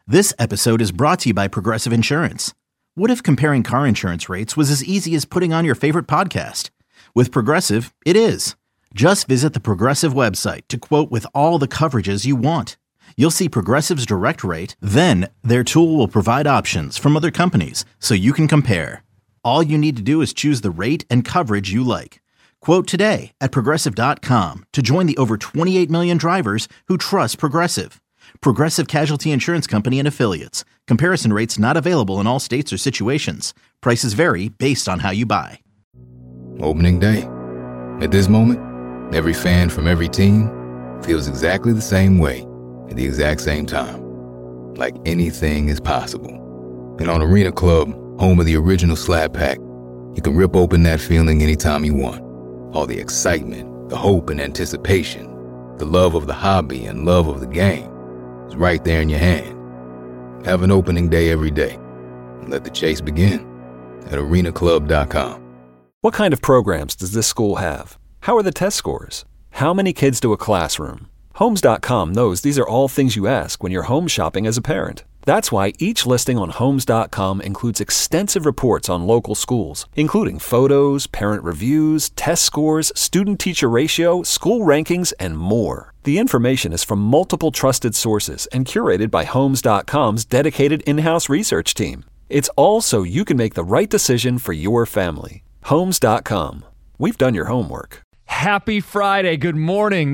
This episode is brought to you by Progressive Insurance. What if comparing car insurance rates was as easy as putting on your favorite podcast? With Progressive, it is. Just visit the Progressive website to quote with all the coverages you want. You'll see Progressive's direct rate, then their tool will provide options from other companies so you can compare. All you need to do is choose the rate and coverage you like. Quote today at Progressive.com to join the over 28 million drivers who trust Progressive. Progressive Casualty Insurance Company and Affiliates. Comparison rates not available in all states or situations. Prices vary based on how you buy. Opening day. At this moment, every fan from every team feels exactly the same way at the exact same time. Like anything is possible. And on Arena Club, home of the original Slap Pack, you can rip open that feeling anytime you want. All the excitement, the hope and anticipation, the love of the hobby and love of the game. It's right there in your hand. Have an opening day every day. And let the chase begin at arenaclub.com. What kind of programs does this school have? How are the test scores? How many kids to a classroom? Homes.com knows these are all things you ask when you're home shopping as a parent. That's why each listing on Homes.com includes extensive reports on local schools, including photos, parent reviews, test scores, student-teacher ratio, school rankings, and more. The information is from multiple trusted sources and curated by Homes.com's dedicated in-house research team. It's all so you can make the right decision for your family. Homes.com. We've done your homework. Happy Friday. Good morning.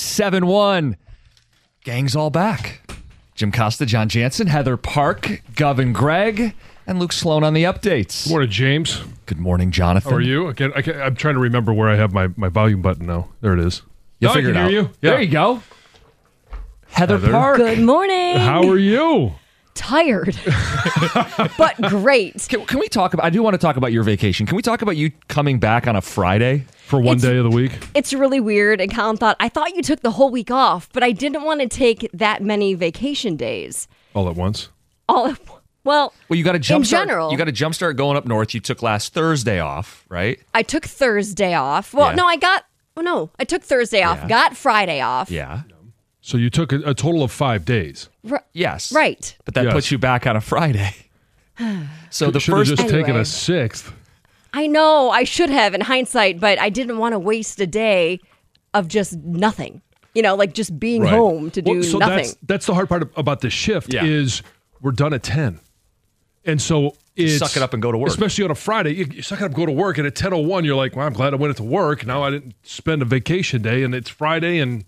97.1. Gang's all back. Jim Costa, John Jansen, Heather Park, Gov and Greg, and Luke Sloan on the updates. Good morning, James. Good morning, Jonathan. How are you? I'm trying to remember where I have my volume button now. There it is. You'll I figure can it out. hear you. Yeah. There you go. Heather Park. Good morning. How are you? Tired, but great. Can we talk about, I do want to talk about your vacation. Can we talk about you coming back on a Friday? For one day of the week? It's really weird. And Colin I thought you took the whole week off, but I didn't want to take that many vacation days. All at once? Well, you got a jump in start. general, You got a jump start going up north. You took last Thursday off, right? I took Thursday off. Well, Yeah. I took Thursday off, Yeah. got Friday off. Yeah. So you took a total of 5 days. Yes. Right. But that Yes. puts you back on a Friday. So the Should have first just taken Anyway. a 6th. I know I should have in hindsight, but I didn't want to waste a day of just nothing. Like just being Right. home to do Well, so nothing. That's the hard part about this shift is we're done at 10. And so it's... suck it up and go to work. Especially on a Friday. You suck it up and go to work, and at 10:01, you're like, well, I'm glad I went to work. Now I didn't spend a vacation day, and it's Friday, and,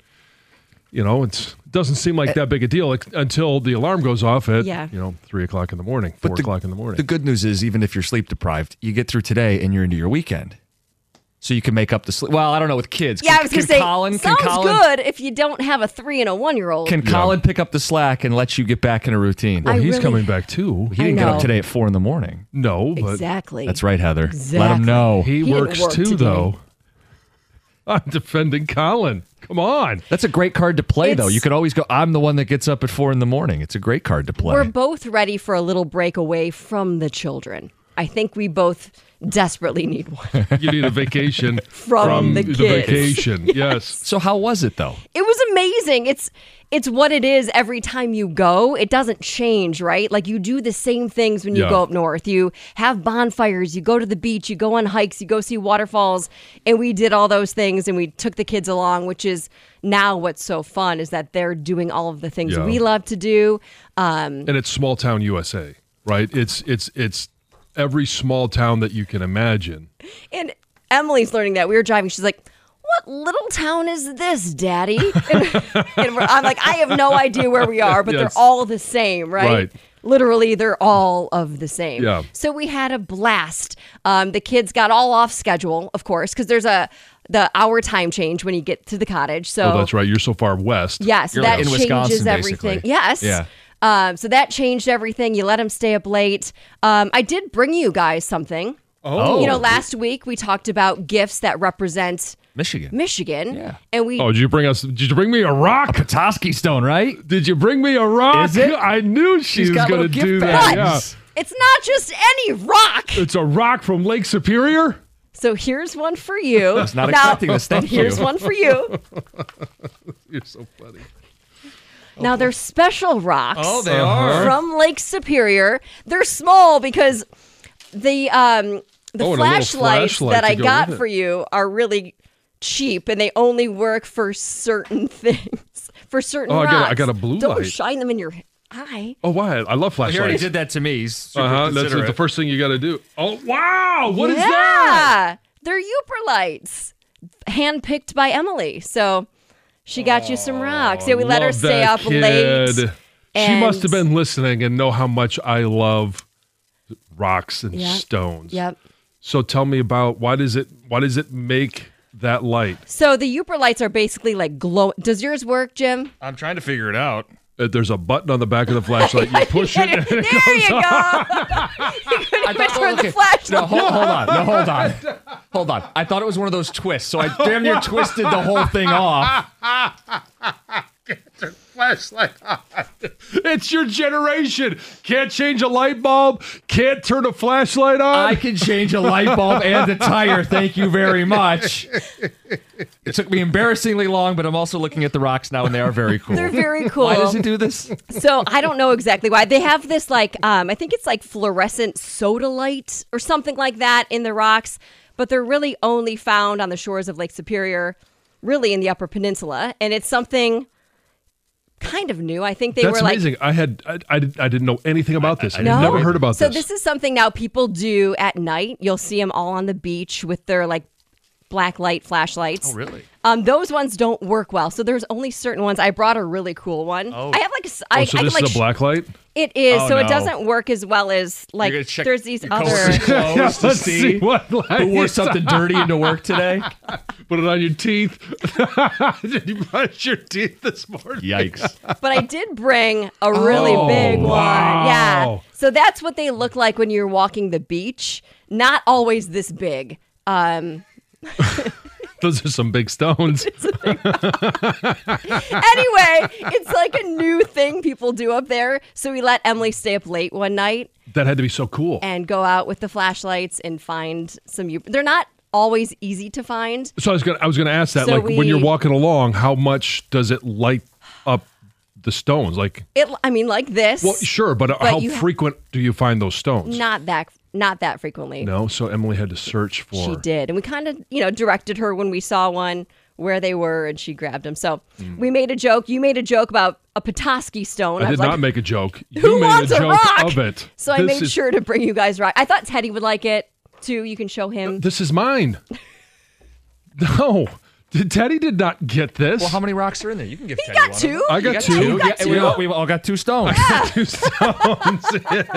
it doesn't seem like that big a deal until the alarm goes off at, 3 o'clock in the morning, 4 o'clock in the morning. The good news is, even if you're sleep deprived, you get through today and you're into your weekend. So you can make up the sleep. Well, I don't know with kids. I was going to say, Colin, sounds good if you don't have a 3 and a 1-year-old. Can Colin pick up the slack and let you get back in a routine? Well, he's really- coming back too. He didn't get up today at 4 a.m. No, but Exactly. That's right, Heather. Let Exactly. him know. he didn't works work too, today. though. I'm defending Colin. Come on. That's a great card to play, though. It's- You could always go, I'm the one that gets up at 4 a.m. It's a great card to play. We're both ready for a little break away from the children. I think we both desperately need one. You need a vacation From the kids. vacation. Yes. So how was it, though? It was amazing. It's what it is every time you go. It doesn't change, right? Like you do the same things when you Yeah. go up north. You have bonfires, you go to the beach, you go on hikes, you go see waterfalls. And we did all those things and we took the kids along, which is now what's so fun is that they're doing all of the things Yeah. we love to do. And it's small town USA, right? It's every small town that you can imagine. And Emily's learning that. We were driving. She's like, what little town is this, Daddy? And I'm like, I have no idea where we are, but Yes. they're all the same, right? Right. Literally, they're all of the same. Yeah. So we had a blast. The kids got all off schedule, of course, because there's the hour time change when you get to the cottage. So Oh, that's right. You're so far west. yes, You're that like in changes Wisconsin, everything. basically. Yes. Yeah. So that changed everything. You let them stay up late. I did bring you guys something. Oh. Last week we talked about gifts that represent Michigan. Yeah. And we Did you bring me a rock? Petoskey stone, right? Did you bring me a rock? Is it? I knew she She's was got going to little do gift that. bags. Yeah. it's not just any rock. It's a rock from Lake Superior? So here's one for you. I was not expecting this. Thank Here's you. one for you. You're so funny. Now, they're special rocks. Oh, they are. From Lake Superior. They're small because the and a little flashlights flashlight that to I go got with it. for you are really cheap, and they only work for certain things, for certain Oh, rocks. I got a blue Don't light. shine them in your eye. Oh, why? I love He already flashlights. did that to me. He's super That's considerate. the first thing you got to do. Oh, wow. What is yeah, that? they're Uper lights, handpicked by Emily. So she got you some rocks. Yeah, we let her Love stay that up late. kid. She must have been listening and know how much I love rocks and Yep. stones. Yep. So tell me about why does it make that light? So the Uper lights are basically like glow. Does yours work, Jim? I'm trying to figure it out. There's a button on the back of the flashlight. You push it. And There it you goes go. on. You couldn't even turn the flashlight. No, hold on. No, hold on. Hold on. I thought it was one of those twists, so I damn near twisted the whole thing off. Flashlight on. It's your generation. Can't change a light bulb. Can't turn a flashlight on. I can change a light bulb and a tire. Thank you very much. It took me embarrassingly long, but I'm also looking at the rocks now, and they are very cool. They're very cool. Why does it do this? So I don't know exactly why. They have this like I think it's like fluorescent soda light or something like that in the rocks, but they're really only found on the shores of Lake Superior, really in the Upper Peninsula, and it's something kind of new. I think they That's were like amazing. I didn't know anything about this. I've No? never heard about So this. this is something now people do at night. You'll see them all on the beach with their like black light flashlights. Oh, really? Those ones don't work well. So there's only certain ones. I brought a really cool one. Oh. I have like So I this can, is like, a black light? It is. Oh, so no. it doesn't work as well as like You're gonna check there's these your other. coworkers' clothes to Let's see what light who wore is something dirty into work today. Put it on your teeth. Did you brush your teeth this morning? Yikes. But I did bring a really big one. wow. Yeah. So that's what they look like when you're walking the beach. Not always this big. Those are some big stones. Anyway, it's like a new thing people do up there. So we let Emily stay up late one night That had to be so cool. and go out with the flashlights and find some. They're not always easy to find. So I was gonna ask that. So like when you're we- walking along, how much does it light up the stones? Like, I mean, like this. well, sure, but how you- frequent do you find those stones? Not that frequently. No. So Emily had to search for. She did. And we kind of, directed her when we saw one where they were and she grabbed them. So we made a joke. You made a joke about a Petoskey stone. I was did like, not make a joke. who You made wants a a joke rock? of it. So I This made is- sure to bring you guys rock. I thought Teddy would like it too. You can show him. This is mine. No, Teddy did not get this. Well, how many rocks are in there? You can give Teddy got one. two. I You got got two. two. You got Yeah, two. we've all got two stones. Two stones.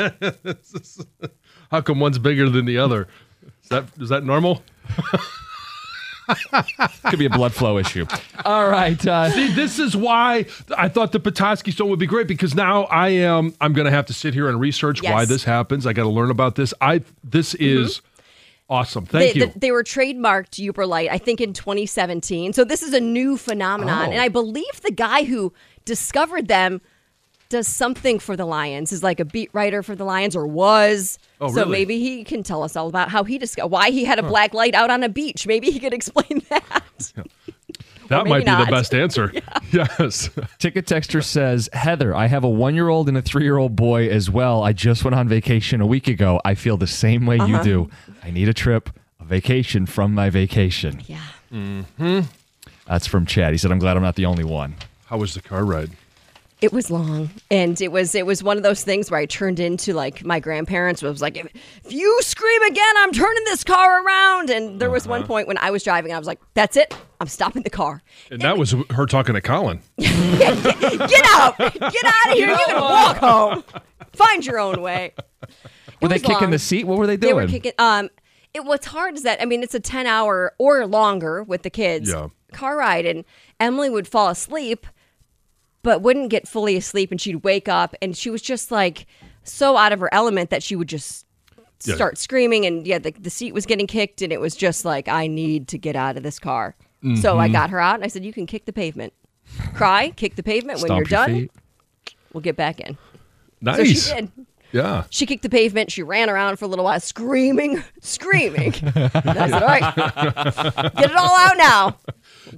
How come one's bigger than the other? Is that normal? Could be a blood flow issue. All right. See, this is why I thought the Petoskey stone would be great, because now I'm going to have to sit here and research why Yes. this happens. I got to learn about this. This is awesome. Thank you. They were trademarked Uper Light, I think, in 2017. So this is a new phenomenon. Oh. And I believe the guy who discovered them does something for the Lions, is like a beat writer for the Lions, or was. Oh, so really? maybe he can tell us all about how he discovered why he had a black light out on a beach. Maybe he could explain that. That maybe might be not. the best answer. Yes. Ticket Texter says, Heather, I have a 1-year-old and a 3-year-old boy as well. I just went on vacation a week ago. I feel the same way you do. I need a trip, a vacation from my vacation. Yeah. That's from Chad. He said, I'm glad I'm not the only one. How was the car ride? It was long, and it was one of those things where I turned into like my grandparents. Was like, if you scream again, I'm turning this car around. And there was one point when I was driving, and I was like, that's it, I'm stopping the car. And that was her talking to Colin. Get out of here. You can walk home. Find your own way. Were they was kicking long. the seat? What were they They doing? were kicking. What's hard is that, I mean, it's a 10-hour or longer with the kids car ride, and Emily would fall asleep, but wouldn't get fully asleep, and she'd wake up, and she was just like so out of her element that she would just start screaming, and the seat was getting kicked, and it was just like, I need to get out of this car. So I got her out, and I said, you can kick the pavement. Cry, kick the pavement. When you're Stomp your done, feet. we'll get back in. Nice. So she did. Yeah. She kicked the pavement. She ran around for a little while, screaming. And I said, all right, get it all out now.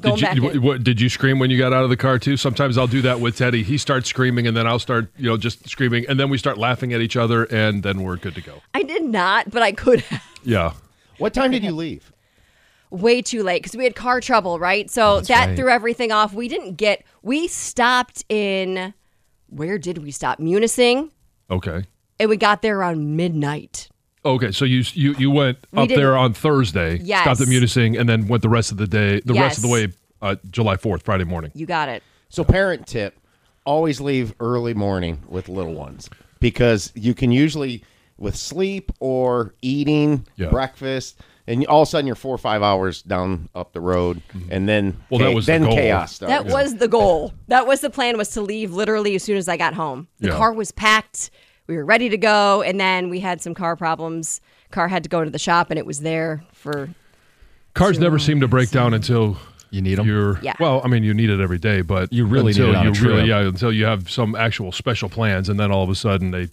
going back in. Did you scream when you got out of the car too? Sometimes I'll do that with Teddy. He starts screaming and then I'll start, just screaming. And then we start laughing at each other and then we're good to go. I did not, but I could have. Yeah. What time did you leave? Way too late because we had car trouble, right? So that threw everything off. We stopped in, where did we stop? Munising. Okay. And we got there around midnight. Okay, so you went up there on Thursday, yes. Stopped at Munising, and then went the rest of the day, rest of the way, July 4th, Friday morning. You got it. So parent tip, always leave early morning with little ones because you can usually, with sleep or eating, breakfast, and all of a sudden you're 4 or 5 hours down up the road, and then that was the goal. Chaos started. That was the goal. That was the plan, was to leave literally as soon as I got home. The car was packed. We were ready to go, and then we had some car problems. Car had to go to the shop, and it was there for... Cars never seem to break down until... You need them? Well, I mean, you need it every day, but... You really need it on a trip. Until you have some actual special plans, and then all of a sudden they,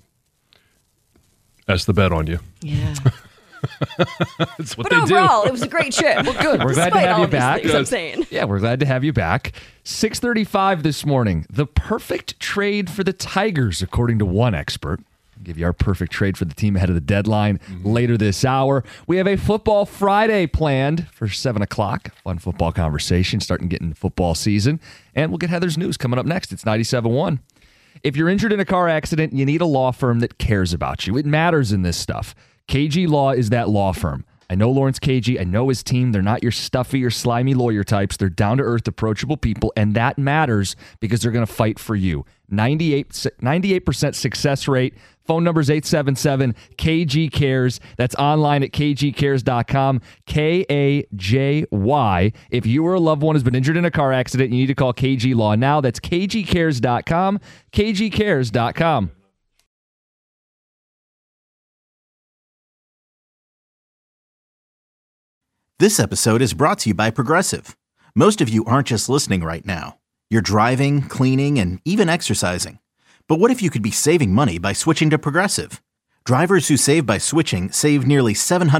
S the bet on you. Yeah. That's what but overall, it was a great trip. Well, good. We're glad to have you back. I'm saying. Yeah, we're glad to have you back. 6:35 this morning. The perfect trade for the Tigers, according to one expert. I'll give you our perfect trade for the team ahead of the deadline later this hour. We have a Football Friday planned for 7 o'clock. Fun football conversation, starting getting football season. And we'll get Heather's news coming up next. It's 97.1. If you're injured in a car accident, you need a law firm that cares about you. It matters in this stuff. KG Law is that law firm. I know Lawrence KG. I know his team. They're not your stuffy or slimy lawyer types. They're down-to-earth, approachable people, and that matters because they're going to fight for you. 98% success rate. Phone number is 877-KG-CARES. That's online at kgcares.com. K-A-J-Y. If you or a loved one has been injured in a car accident, you need to call KG Law now. That's kgcares.com. kgcares.com. This episode is brought to you by Progressive. Most of you aren't just listening right now. You're driving, cleaning, and even exercising. But what if you could be saving money by switching to Progressive? Drivers who save by switching save nearly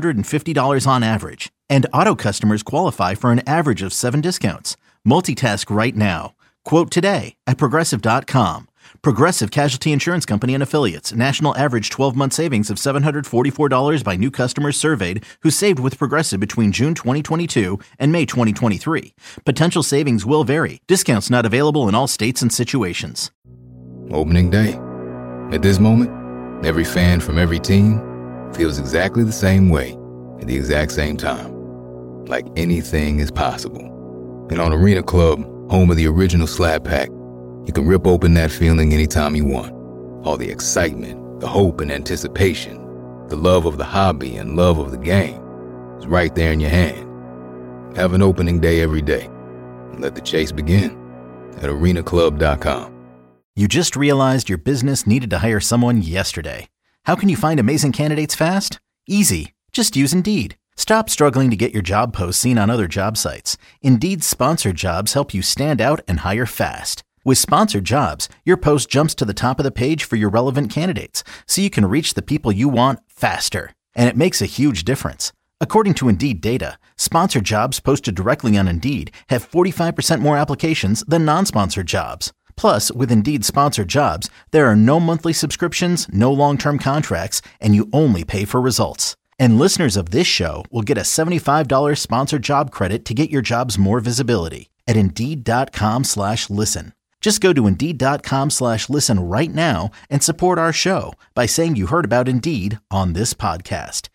$750 on average. And auto customers qualify for an average of 7 discounts. Multitask right now. Quote today at Progressive.com. Progressive Casualty Insurance Company and Affiliates. National average 12-month savings of $744 by new customers surveyed who saved with Progressive between June 2022 and May 2023. Potential savings will vary. Discounts not available in all states and situations. Opening day. At this moment, every fan from every team feels exactly the same way at the exact same time. Like anything is possible. And on Arena Club, home of the original Slap Pack, you can rip open that feeling anytime you want. All the excitement, the hope and anticipation, the love of the hobby and love of the game is right there in your hand. Have an opening day every day. And let the chase begin at arenaclub.com. You just realized your business needed to hire someone yesterday. How can you find amazing candidates fast? Easy. Just use Indeed. Stop struggling to get your job posts seen on other job sites. Indeed's sponsored jobs help you stand out and hire fast. With sponsored jobs, your post jumps to the top of the page for your relevant candidates, so you can reach the people you want faster. And it makes a huge difference. According to Indeed data, sponsored jobs posted directly on Indeed have 45% more applications than non-sponsored jobs. Plus, with Indeed sponsored jobs, there are no monthly subscriptions, no long-term contracts, and you only pay for results. And listeners of this show will get a $75 sponsored job credit to get your jobs more visibility at Indeed.com/listen. Just go to Indeed.com/listen right now and support our show by saying you heard about Indeed on this podcast.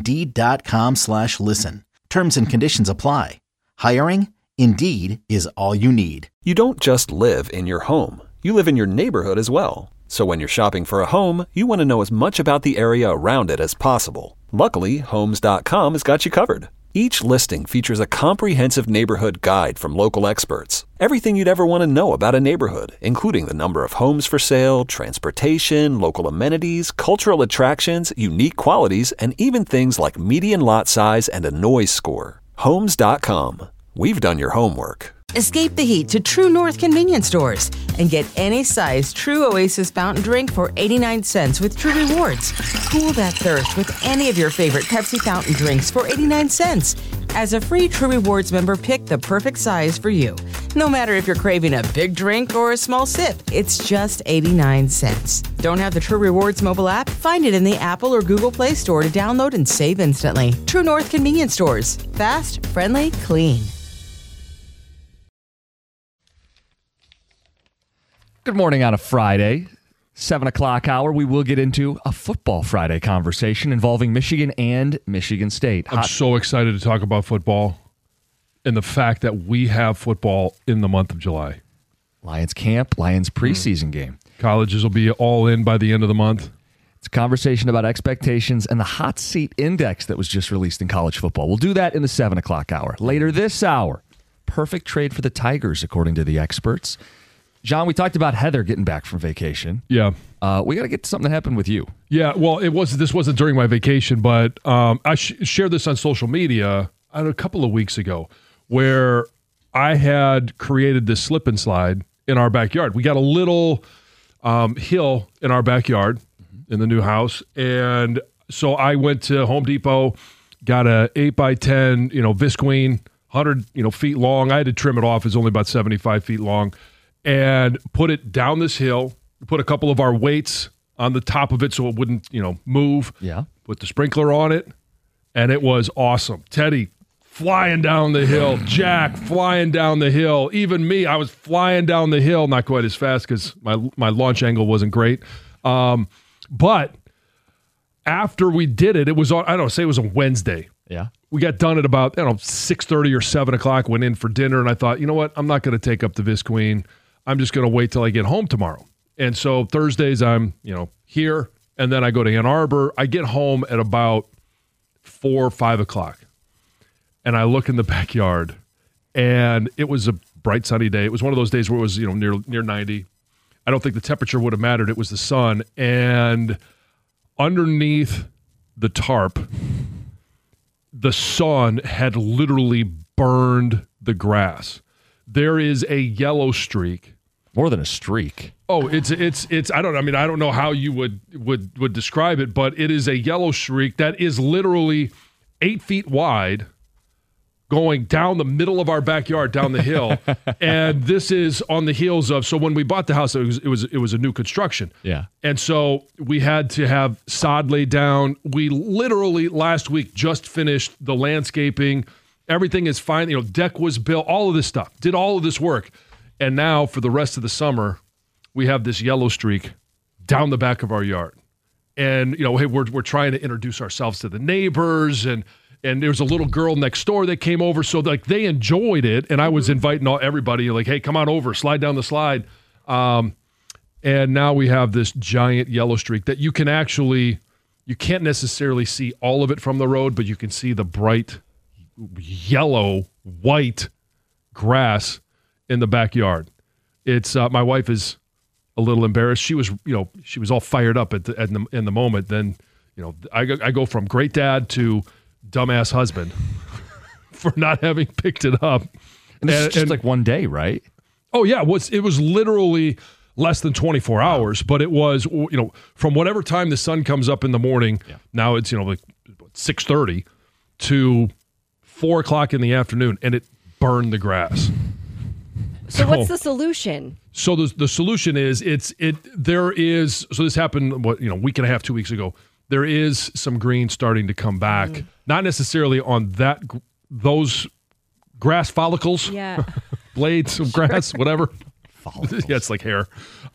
Indeed.com/listen. Terms and conditions apply. Hiring? Indeed is all you need. You don't just live in your home. You live in your neighborhood as well. So when you're shopping for a home, you want to know as much about the area around it as possible. Luckily, Homes.com has got you covered. Each listing features a comprehensive neighborhood guide from local experts. Everything you'd ever want to know about a neighborhood, including the number of homes for sale, transportation, local amenities, cultural attractions, unique qualities, and even things like median lot size and a noise score. Homes.com. We've done your homework. Escape the heat to True North convenience stores and get any size True Oasis fountain drink for 89 cents with True Rewards. Cool that thirst with any of your favorite Pepsi fountain drinks for 89 cents. As a free True Rewards member, pick the perfect size for you. No matter if you're craving a big drink or a small sip, it's just 89 cents. Don't have the True Rewards mobile app? Find it in the Apple or Google Play Store to download and save instantly. True North Convenience Stores. Fast, friendly, clean. Good morning on a Friday, 7 o'clock hour. We will get into a Football Friday conversation involving Michigan and Michigan State. I'm so excited to talk about football and the fact that we have football in the month of July. Lions camp, Lions preseason game. Colleges will be all in by the end of the month. It's a conversation about expectations and the hot seat index that was just released in college football. We'll do that in the 7 o'clock hour. Later this hour, perfect trade for the Tigers, according to the experts. John, we talked about Heather getting back from vacation. Yeah. We got to get to something that happened with you. Yeah, well, this wasn't during my vacation, but I shared this on social media a couple of weeks ago where I had created this slip and slide in our backyard. We got a little hill in our backyard in the new house, and so I went to Home Depot, got a 8x10, Visqueen, 100 feet long. I had to trim it off. It's only about 75 feet long. And put it down this hill, put a couple of our weights on the top of it so it wouldn't, move. Yeah. Put the sprinkler on it, and it was awesome. Teddy flying down the hill, Jack flying down the hill, even me, I was flying down the hill, not quite as fast because my launch angle wasn't great. But after we did it, it was on, say it was a Wednesday. Yeah. We got done at about 6:30 or 7 o'clock, went in for dinner, and I thought, you know what, I'm not going to take up the Visqueen. I'm just going to wait till I get home tomorrow. And so Thursdays I'm, here, and then I go to Ann Arbor. I get home at about 4 or 5 o'clock, and I look in the backyard, and it was a bright sunny day. It was one of those days where it was, near 90. I don't think the temperature would have mattered. It was the sun, and underneath the tarp, the sun had literally burned the grass. There is a yellow streak. More than a streak. Oh, it's I don't know how you would describe it, but it is a yellow streak that is literally 8 feet wide going down the middle of our backyard, down the hill. And this is on the heels of, so when we bought the house, it was a new construction. Yeah. And so we had to have sod laid down. We literally last week just finished the landscaping. Everything is fine. Deck was built, all of this stuff, did all of this work. And now for the rest of the summer, we have this yellow streak down the back of our yard. And, hey, we're trying to introduce ourselves to the neighbors, and there was a little girl next door that came over. So they enjoyed it. And I was inviting everybody, like, hey, come on over, slide down the slide. And now we have this giant yellow streak that you can't necessarily see all of it from the road, but you can see the bright yellow, white grass in the backyard. It's my wife is a little embarrassed. She was all fired up in the moment. Then, I go from great dad to dumbass husband for not having picked it up. And this is just like one day, right? Oh yeah, it was literally less than 24 hours, but it was from whatever time the sun comes up in the morning. Yeah. Now it's like 6:30 to 4 o'clock in the afternoon, and it burned the grass. So what's the solution? So the solution is so this happened week and a half, 2 weeks ago. There is some green starting to come back, not necessarily on those grass follicles, blades of grass, whatever. Follicles. Yeah, it's like hair.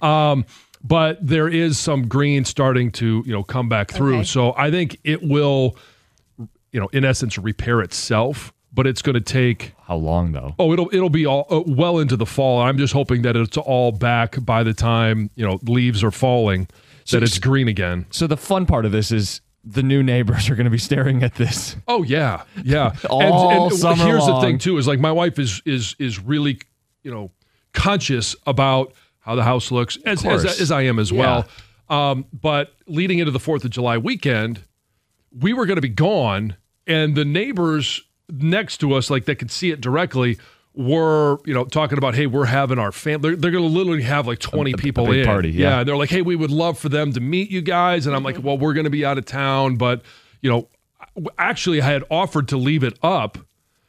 But there is some green starting to come back through. Okay. So I think it will, in essence, repair itself. But it's going to take... How long, though? Oh, it'll be all well into the fall. I'm just hoping that it's all back by the time, leaves are falling, that it's green again. So the fun part of this is the new neighbors are going to be staring at this. Oh, yeah. Yeah. all and summer here's long. The thing, too, is like my wife is really, conscious about how the house looks, as I am as well. But leading into the 4th of July weekend, we were going to be gone, and the neighbors next to us, like that could see it directly, were talking about, hey, we're having our family. They're going to literally have like 20 people a big in. Party, yeah. And they're like, hey, we would love for them to meet you guys. And I'm like, well, we're going to be out of town, but actually I had offered to leave it up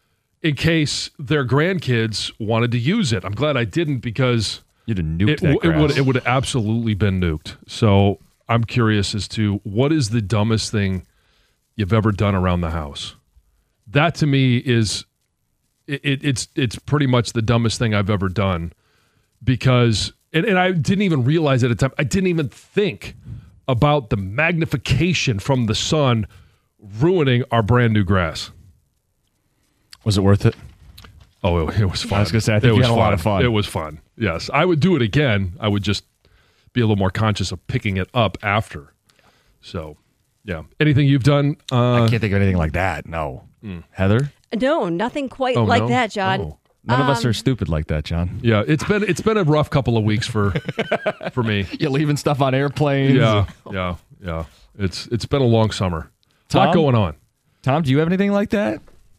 in case their grandkids wanted to use it. I'm glad I didn't because you'd have nuked that grass. It would have absolutely been nuked. So I'm curious as to what is the dumbest thing you've ever done around the house. That to me is it's pretty much the dumbest thing I've ever done because and I didn't even realize at the time. I didn't even think about the magnification from the sun ruining our brand new grass. Was it worth it? Oh, it was fun. I was going to say, I think you had a lot of fun. It was fun. Yes. I would do it again. I would just be a little more conscious of picking it up after. So, yeah. Anything you've done? I can't think of anything like that. No. Heather? No, nothing quite like that, John. Oh. None of us are stupid like that, John. Yeah, it's been a rough couple of weeks for me. You're leaving stuff on airplanes. Yeah. It's been a long summer. A Tom? lot going on. Tom, do you have anything like that?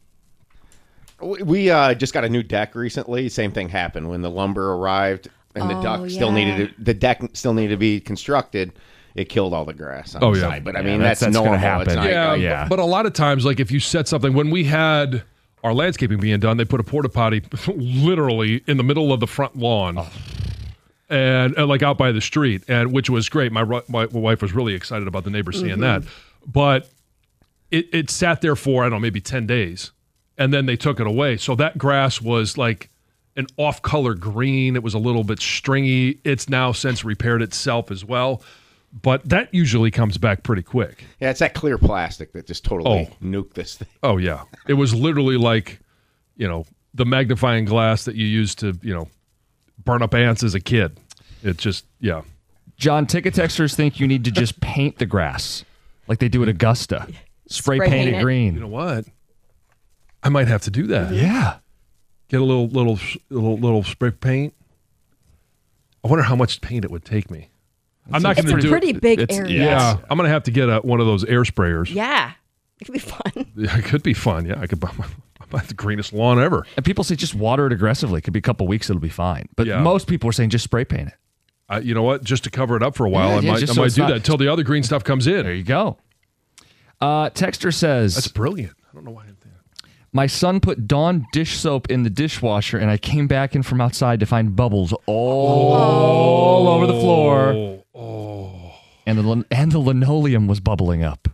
We just got a new deck recently. Same thing happened when the lumber arrived and the deck still needed to be constructed. It killed all the grass on the side. But I mean, that's normal. Gonna happen. Yeah. But a lot of times, like if you set something, when we had our landscaping being done, they put a porta potty literally in the middle of the front lawn. And like out by the street, and which was great. My wife was really excited about the neighbors seeing that. But it sat there for, I don't know, maybe 10 days. And then they took it away. So that grass was like an off-color green. It was a little bit stringy. It's now since repaired itself as well. But that usually comes back pretty quick. Yeah, it's that clear plastic that just totally nuked this thing. Oh, yeah. It was literally like, the magnifying glass that you used to, burn up ants as a kid. It just, yeah. John, ticket texters think you need to just paint the grass like they do at Augusta. Spray paint it green. You know what? I might have to do that. Yeah. Get a little spray paint. I wonder how much paint it would take me. I'm not going to do It's a pretty big area. Yeah, I'm going to have to get one of those air sprayers. Yeah. It could be fun. Yeah, it could be fun. Yeah, I could buy the greenest lawn ever. And people say just water it aggressively. It could be a couple weeks, it'll be fine. But most people are saying just spray paint it. You know what? Just to cover it up for a while, I might do that until the other green stuff comes in. There you go. Texter says... That's brilliant. I don't know why I didn't think that. My son put Dawn dish soap in the dishwasher, and I came back in from outside to find bubbles all over the floor. And the linoleum was bubbling up.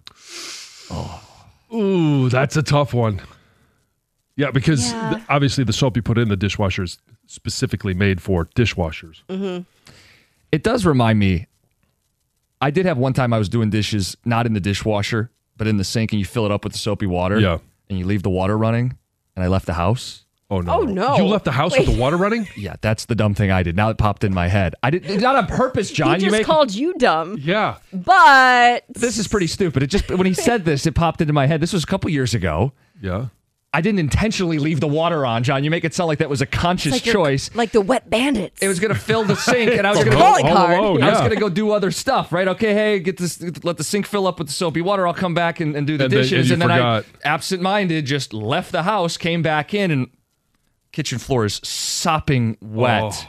Ooh, that's a tough one. Yeah, because obviously the soap you put in the dishwasher is specifically made for dishwashers. Mm-hmm. It does remind me, I did have one time I was doing dishes, not in the dishwasher, but in the sink, and you fill it up with the soapy water. Yeah. And you leave the water running, and I left the house. Oh, no. Oh, no. You left the house with the water running? Yeah, that's the dumb thing I did. Now it popped in my head. I did not on purpose, John. He just called you dumb. Yeah. But this is pretty stupid. It just when he said this, it popped into my head. This was a couple years ago. Yeah. I didn't intentionally leave the water on, John. You make it sound like that was a conscious choice. Like the wet bandits. It was going to fill the sink, and I was going to go do other stuff, right? Okay, hey, let the sink fill up with the soapy water. I'll come back and do the dishes. And then I, absent-minded, just left the house, came back in, and kitchen floor is sopping wet.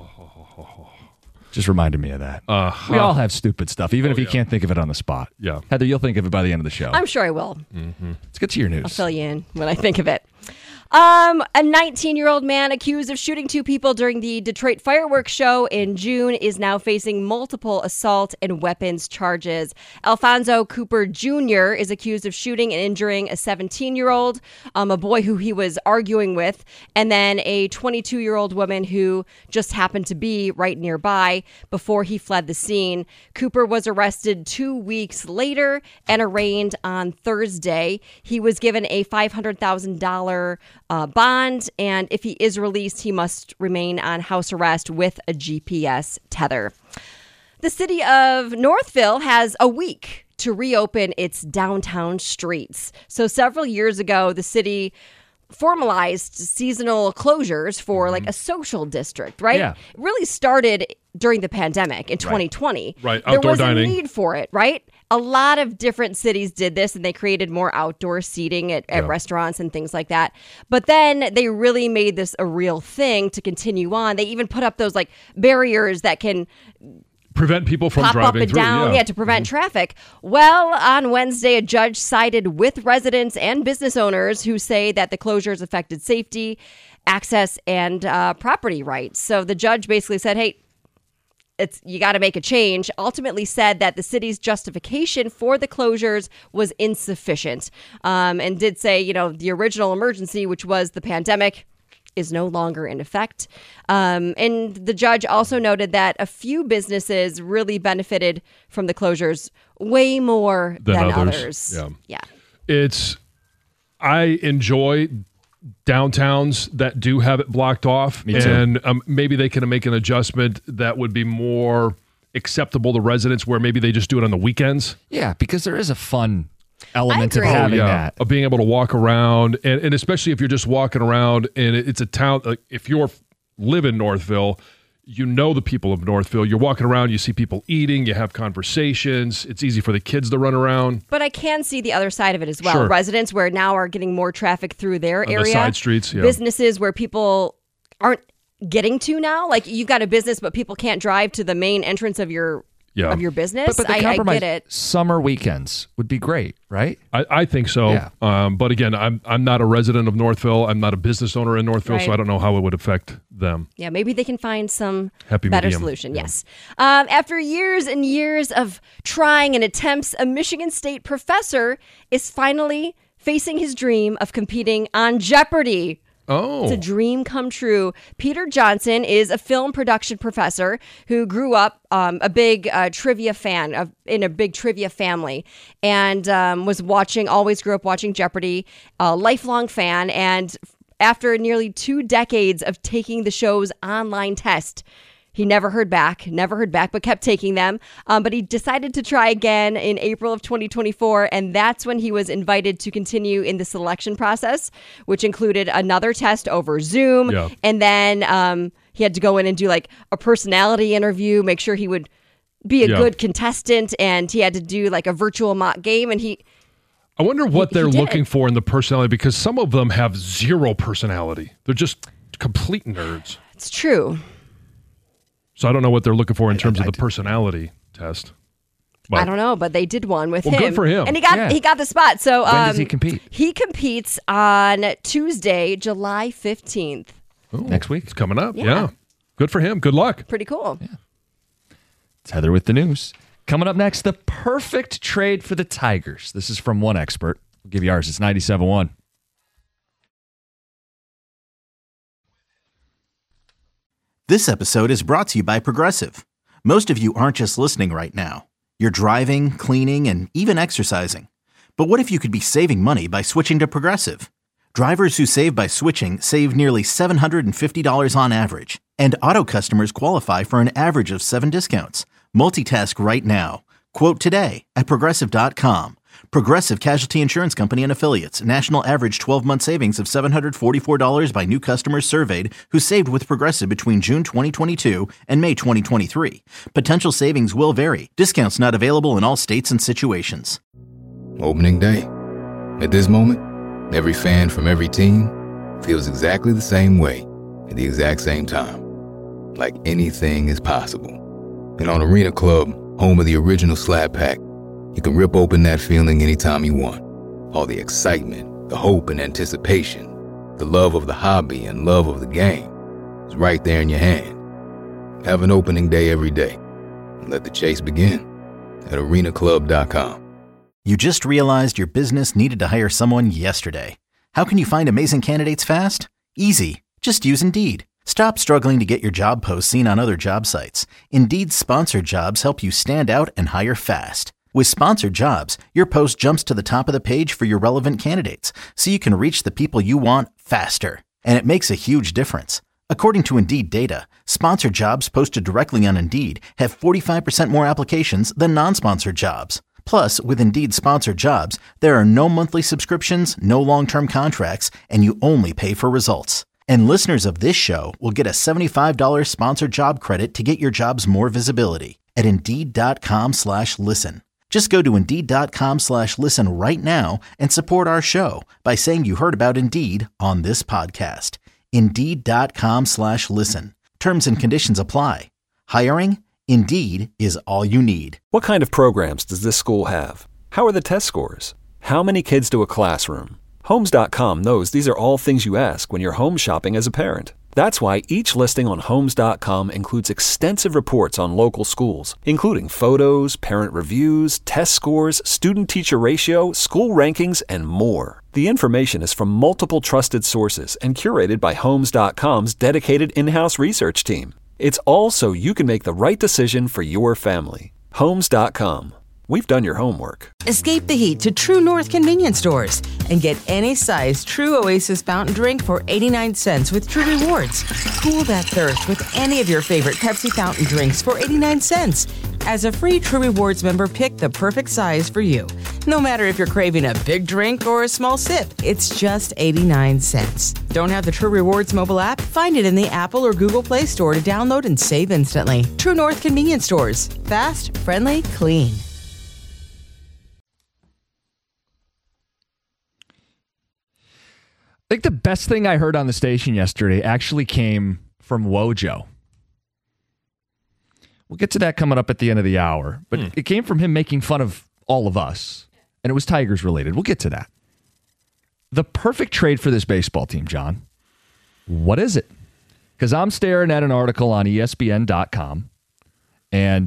Just reminded me of that. We all have stupid stuff, even if you can't think of it on the spot. Yeah. Heather, you'll think of it by the end of the show. I'm sure I will. Mm-hmm. Let's get to your news. I'll fill you in when I think of it. A 19-year-old man accused of shooting two people during the Detroit fireworks show in June is now facing multiple assault and weapons charges. Alfonso Cooper Jr. is accused of shooting and injuring a 17-year-old, a boy who he was arguing with, and then a 22-year-old woman who just happened to be right nearby before he fled the scene. Cooper was arrested 2 weeks later and arraigned on Thursday. He was given a $500,000 bond, and if he is released, he must remain on house arrest with a GPS tether. The city of Northville has a week to reopen its downtown streets. So several years ago, the city formalized seasonal closures for like a social district, right? Yeah. It really started during the pandemic in 2020. Right. There Outdoor was dining. a need for it, right? A lot of different cities did this, and they created more outdoor seating at restaurants and things like that. But then they really made this a real thing to continue on. They even put up those like barriers that can prevent people from pop driving up and through, down, to prevent traffic. Well, on Wednesday, a judge sided with residents and business owners who say that the closures affected safety, access, and property rights. So the judge basically said, hey, you got to make a change. Ultimately said that the city's justification for the closures was insufficient, and did say, the original emergency, which was the pandemic, is no longer in effect. And the judge also noted that a few businesses really benefited from the closures way more than others. Yeah. I enjoy downtowns that do have it blocked off. Me too. And maybe they can make an adjustment that would be more acceptable to residents, where maybe they just do it on the weekends. Yeah, because there is a fun element of having that. Of being able to walk around, and especially if you're just walking around and it's a town, like if you live in Northville, the people of Northville. You're walking around, you see people eating, you have conversations. It's easy for the kids to run around. But I can see the other side of it as well. Sure. Residents where now are getting more traffic through their on area. The side streets, yeah. Businesses where people aren't getting to now. Like, you've got a business, but people can't drive to the main entrance of your business. But the I compromise, get it. Summer weekends would be great, right? I think so. Yeah. But again, I'm not a resident of Northville. I'm not a business owner in Northville, so I don't know how it would affect them. Yeah, maybe they can find some Happy better medium. solution. Yeah. Yes. After years and years of trying and attempts, a Michigan State professor is finally facing his dream of competing on Jeopardy! Oh. It's a dream come true. Peter Johnson is a film production professor who grew up a big trivia fan in a big trivia family, and always grew up watching Jeopardy! A lifelong fan. And after nearly 2 decades of taking the show's online test, he never heard back, but kept taking them. But he decided to try again in April of 2024, and that's when he was invited to continue in the selection process, which included another test over Zoom. Yeah. And then he had to go in and do like a personality interview, make sure he would be a good contestant, and he had to do like a virtual mock game, and I wonder what they're looking for in the personality, because some of them have zero personality. They're just complete nerds. It's true. So I don't know what they're looking for in terms of the personality test. But I don't know, but they did one with him. Good for him. And he got the spot. So when does he compete? He competes on Tuesday, July 15th. Ooh, next week. It's coming up. Yeah. Good for him. Good luck. Pretty cool. Yeah. It's Heather with the news. Coming up next, the perfect trade for the Tigers. This is from one expert. We'll give you ours. It's 97.1. This episode is brought to you by Progressive. Most of you aren't just listening right now. You're driving, cleaning, and even exercising. But what if you could be saving money by switching to Progressive? Drivers who save by switching save nearly $750 on average. And auto customers qualify for an average of 7 discounts. Multitask right now. Quote today at Progressive.com. Progressive Casualty Insurance Company and Affiliates. National average 12-month savings of $744 by new customers surveyed who saved with Progressive between June 2022 and May 2023. Potential savings will vary. Discounts not available in all states and situations. Opening day. At this moment, every fan from every team feels exactly the same way at the exact same time. Like anything is possible. And on Arena Club, home of the original Slab Pack, you can rip open that feeling anytime you want. All the excitement, the hope and anticipation, the love of the hobby and love of the game is right there in your hand. Have an opening day every day. And let the chase begin at arenaclub.com. You just realized your business needed to hire someone yesterday. How can you find amazing candidates fast? Easy. Just use Indeed. Stop struggling to get your job posts seen on other job sites. Indeed's sponsored jobs help you stand out and hire fast. With sponsored jobs, your post jumps to the top of the page for your relevant candidates, so you can reach the people you want faster. And it makes a huge difference. According to Indeed data, sponsored jobs posted directly on Indeed have 45% more applications than non-sponsored jobs. Plus, with Indeed sponsored jobs, there are no monthly subscriptions, no long-term contracts, and you only pay for results. And listeners of this show will get a $75 sponsored job credit to get your jobs more visibility at Indeed.com/listen. Just go to Indeed.com/listen right now and support our show by saying you heard about Indeed on this podcast. Indeed.com/listen. Terms and conditions apply. Hiring? Indeed is all you need. What kind of programs does this school have? How are the test scores? How many kids do a classroom? Homes.com knows these are all things you ask when you're home shopping as a parent. That's why each listing on Homes.com includes extensive reports on local schools, including photos, parent reviews, test scores, student-teacher ratio, school rankings, and more. The information is from multiple trusted sources and curated by Homes.com's dedicated in-house research team. It's all so you can make the right decision for your family. Homes.com. We've done your homework. Escape the heat to True North convenience stores and get any size True Oasis fountain drink for 89 cents with True Rewards. Cool that thirst with any of your favorite Pepsi fountain drinks for 89 cents. As a free True Rewards member, pick the perfect size for you. No matter if you're craving a big drink or a small sip, it's just 89 cents. Don't have the True Rewards mobile app? Find it in the Apple or Google Play Store to download and save instantly. True North convenience stores. Fast, friendly, clean. I think the best thing I heard on the station yesterday actually came from Wojo. We'll get to that coming up at the end of the hour, but it came from him making fun of all of us, and it was Tigers related. We'll get to that. The perfect trade for this baseball team, John. What is it? Because I'm staring at an article on ESPN.com, and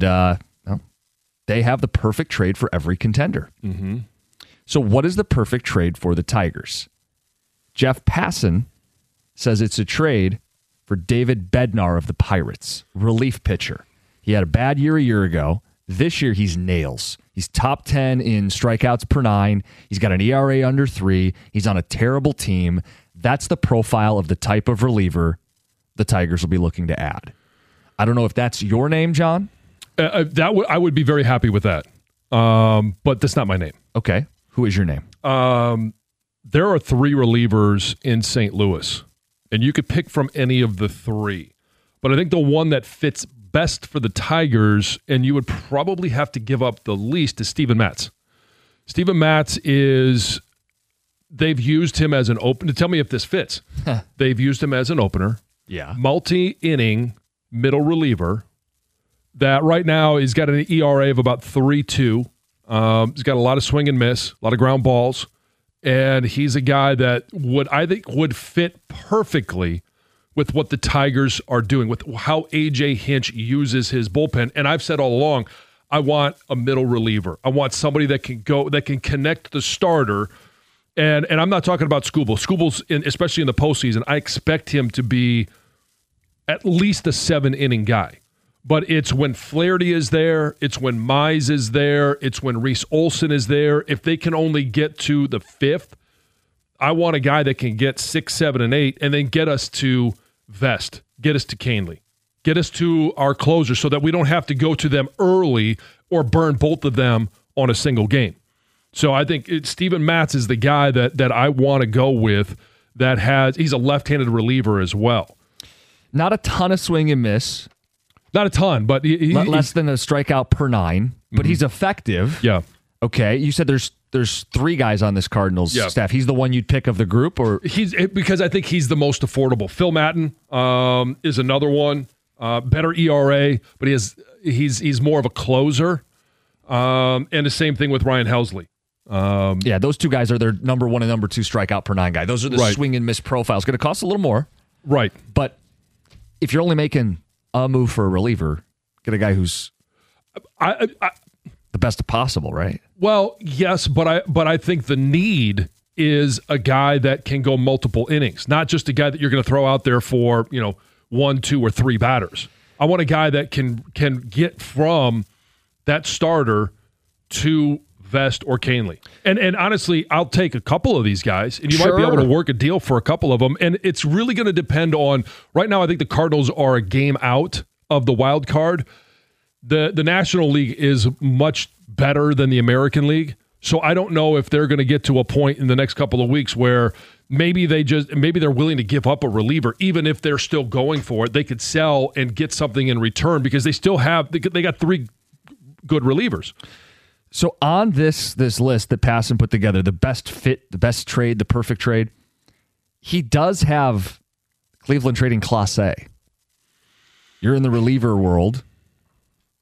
they have the perfect trade for every contender. Mm-hmm. So what is the perfect trade for the Tigers? Jeff Passan says it's a trade for David Bednar of the Pirates, relief pitcher. He had a bad year a year ago. This year, he's nails. He's top 10 in strikeouts per 9. He's got an ERA under 3. He's on a terrible team. That's the profile of the type of reliever the Tigers will be looking to add. I don't know if that's your name, John. I would be very happy with that, but that's not my name. Okay. Who is your name? There are 3 relievers in St. Louis, and you could pick from any of the 3. But I think the one that fits best for the Tigers, and you would probably have to give up the least, is Steven Matz. Steven Matz they've used him as an opener. Tell me if this fits. They've used him as an opener. Yeah. Multi-inning middle reliever that right now he's got an ERA of about 3.2. He's got a lot of swing and miss, a lot of ground balls. And he's a guy that would fit perfectly with what the Tigers are doing, with how A.J. Hinch uses his bullpen. And I've said all along, I want a middle reliever. I want somebody that can connect the starter. And I'm not talking about Skubal. Skubal's, especially in the postseason, I expect him to be at least a 7-inning guy. But it's when Flaherty is there, it's when Mize is there, it's when Reese Olson is there. If they can only get to the 5th, I want a guy that can get 6, 7, and 8, and then get us to Vest, get us to Canely, get us to our closer so that we don't have to go to them early or burn both of them on a single game. So I think Steven Matz is the guy that I want to go with. He's a left-handed reliever as well. Not a ton of swing and miss. Not a ton, but less than a strikeout per 9, but he's effective. Yeah. Okay. You said there's 3 guys on this Cardinals staff. He's the one you'd pick of the group, or because I think he's the most affordable. Phil Maton is another one. Better ERA, but he's more of a closer. And the same thing with Ryan Helsley. Those 2 guys are their number 1 and number 2 strikeout per 9 guy. Those are the swing and miss profiles. Going to cost a little more, right? But if you're only making a move for a reliever, get a guy who's the best possible, right? Well, yes, but I think the need is a guy that can go multiple innings, not just a guy that you're going to throw out there for 1, 2, or 3 batters. I want a guy that can get from that starter to Vest or Canely. And honestly, I'll take a couple of these guys, and you might be able to work a deal for a couple of them. And it's really going to depend on, right now I think the Cardinals are a game out of the wild card. The National League is much better than the American League. So I don't know if they're going to get to a point in the next couple of weeks where maybe they're willing to give up a reliever, even if they're still going for it. They could sell and get something in return because they got 3 good relievers. So on this list that Passan put together, the best fit, the best trade, the perfect trade, he does have Cleveland trading Clase. You're in the reliever world.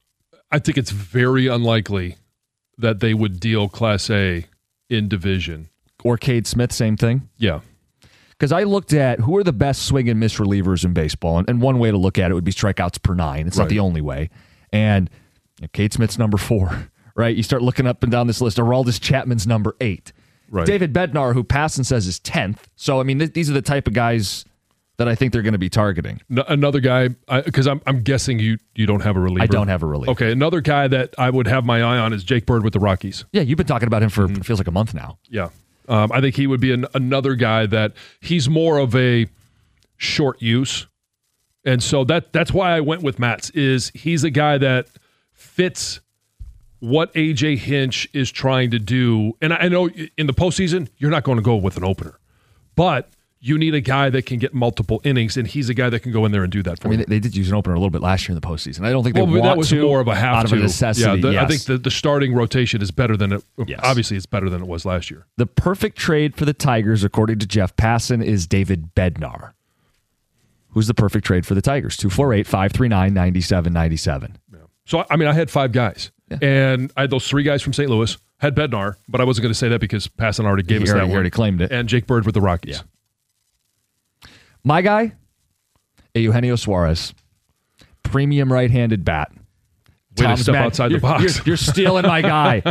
I think it's very unlikely that they would deal Class A in division. Or Cade Smith, same thing? Yeah. Because I looked at who are the best swing and miss relievers in baseball, and one way to look at it would be strikeouts per 9. It's not the only way. And Cade Smith's number 4, right? You start looking up and down this list. Aroldis Chapman's number 8. Right. David Bednar, who Passan says is 10th. So, I mean, these are the type of guys that I think they're going to be targeting. Another guy, because I'm guessing you don't have a reliever. I don't have a reliever. Okay, another guy that I would have my eye on is Jake Bird with the Rockies. Yeah, you've been talking about him for it feels like a month now. Yeah. I think he would be another guy that he's more of a short use. And so that's why I went with Matz, is he's a guy that fits what A.J. Hinch is trying to do. And I know in the postseason, you're not going to go with an opener. But you need a guy that can get multiple innings, and he's a guy that can go in there and do that for you. I mean, they did use an opener a little bit last year in the postseason. I don't think they want that was to, more of a have out to. of a necessity. Yeah, I think the starting rotation is better than it. Yes. Obviously, it's better than it was last year. The perfect trade for the Tigers, according to Jeff Passan, is David Bednar. Who's the perfect trade for the Tigers? 248-539-9797. Yeah. So, I mean, I had 5 guys. Yeah. And I had those 3 guys from St. Louis. Had Bednar, but I wasn't going to say that because Passan already gave us that one. He already claimed it. And Jake Bird with the Rockies. Yeah. My guy, Eugenio Suarez. Premium right-handed bat. Way to step outside the box. You're stealing my guy.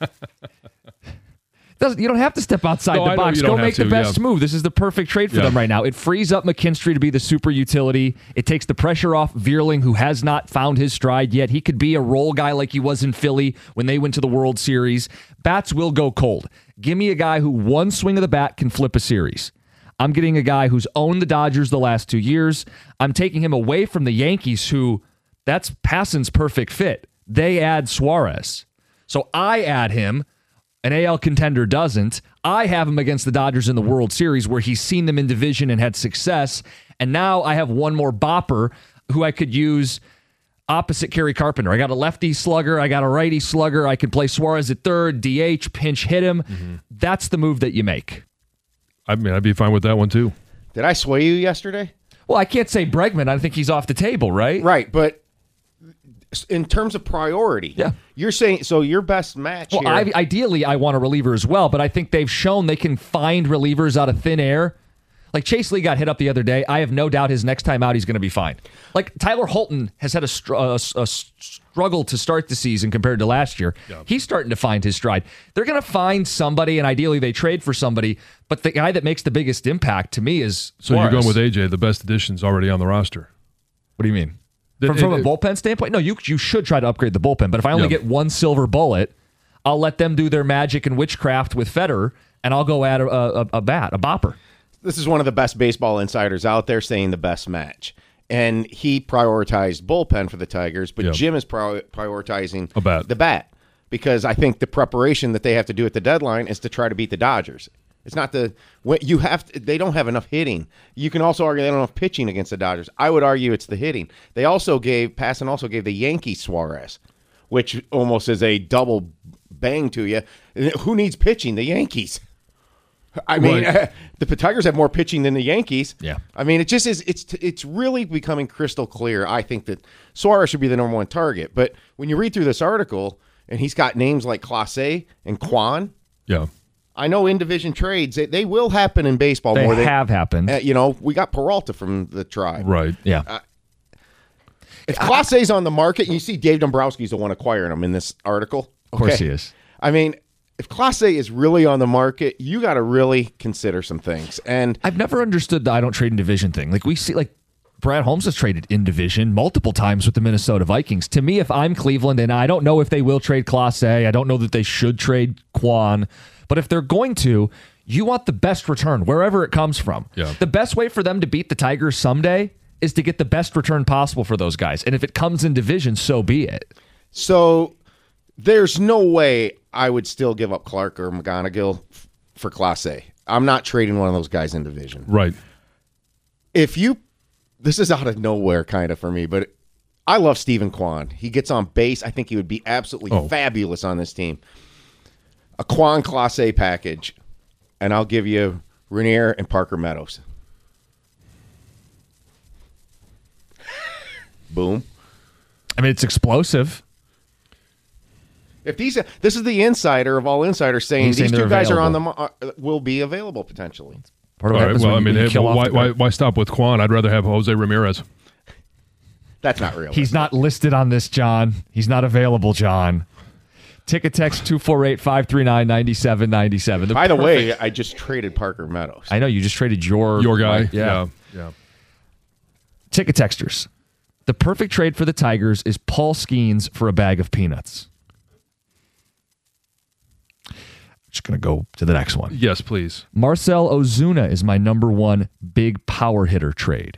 You don't have to step outside the box. Go make the best move. This is the perfect trade for them right now. It frees up McKinstry to be the super utility. It takes the pressure off Veerling, who has not found his stride yet. He could be a role guy like he was in Philly when they went to the World Series. Bats will go cold. Give me a guy who one swing of the bat can flip a series. I'm getting a guy who's owned the Dodgers the last 2 years. I'm taking him away from the Yankees, who that's Passan's perfect fit. They add Suarez. So I add him. An AL contender doesn't. I have him against the Dodgers in the World Series where he's seen them in division and had success. And now I have one more bopper who I could use opposite Kerry Carpenter. I got a lefty slugger. I got a righty slugger. I can play Suarez at third, DH, pinch hit him. Mm-hmm. That's the move that you make. I mean, I'd be fine with that one too. Did I sway you yesterday? Well, I can't say Bregman. I think he's off the table, right? Right, but in terms of priority, you're saying so your best match here. Ideally, I want a reliever as well, but I think they've shown they can find relievers out of thin air. Like Chase Lee got hit up the other day. I have no doubt his next time out he's going to be fine. Like Tyler Holton has had a struggle to start the season compared to last year. Yeah. He's starting to find his stride. They're going to find somebody, and ideally they trade for somebody, but the guy that makes the biggest impact to me is So Suarez. You're going with AJ, the best addition's already on the roster. What do you mean? From a bullpen standpoint? No, you should try to upgrade the bullpen. But if I only get one silver bullet, I'll let them do their magic and witchcraft with Federer, and I'll go add a bopper. This is one of the best baseball insiders out there saying the best match. And he prioritized bullpen for the Tigers, but Jim is prioritizing the bat. Because I think the preparation that they have to do at the deadline is to try to beat the Dodgers. It's not they don't have enough hitting. You can also argue they don't have enough pitching against the Dodgers. I would argue it's the hitting. Passan also gave the Yankees Suarez, which almost is a double bang to you. Who needs pitching? The Yankees. I mean, the Tigers have more pitching than the Yankees. Yeah. I mean, it just is. It's really becoming crystal clear. I think that Suarez should be the number one target. But when you read through this article, and he's got names like Clase and Kwan. Yeah. I know in division trades, they will happen in baseball they more. They have happened. We got Peralta from the Tribe. Right. Yeah. If Clase's on the market, and you see Dave Dombrowski's the one acquiring him in this article. Of course he is. I mean, if Clase is really on the market, you got to really consider some things. And I've never understood the I don't trade in division thing. Like we see, like Brad Holmes has traded in division multiple times with the Minnesota Vikings. To me, if I'm Cleveland, and I don't know if they will trade Clase, I don't know that they should trade Kwan. But if they're going to, you want the best return wherever it comes from. Yeah. The best way for them to beat the Tigers someday is to get the best return possible for those guys. And if it comes in division, so be it. So there's no way I would still give up Clark or McGonigal for Clase. I'm not trading one of those guys in division. Right. This is out of nowhere kind of for me, but I love Stephen Kwan. He gets on base. I think he would be absolutely fabulous on this team. A Kwan Clase package, and I'll give you Rainier and Parker Meadows. Boom. I mean, it's explosive. If this is the insider of all insiders saying these two guys are on the will be available potentially. Part of all right, well, I mean, why stop with Quan? I'd rather have Jose Ramirez. That's not real. He's not listed on this, John. He's not available, John. Ticket text 248-539-9797. By the way, I just traded Parker Meadows. I know you just traded your guy. Yeah. Ticket texters. The perfect trade for the Tigers is Paul Skeens for a bag of peanuts. Just going to go to the next one. Yes, please. Marcell Ozuna is my number one big power hitter trade.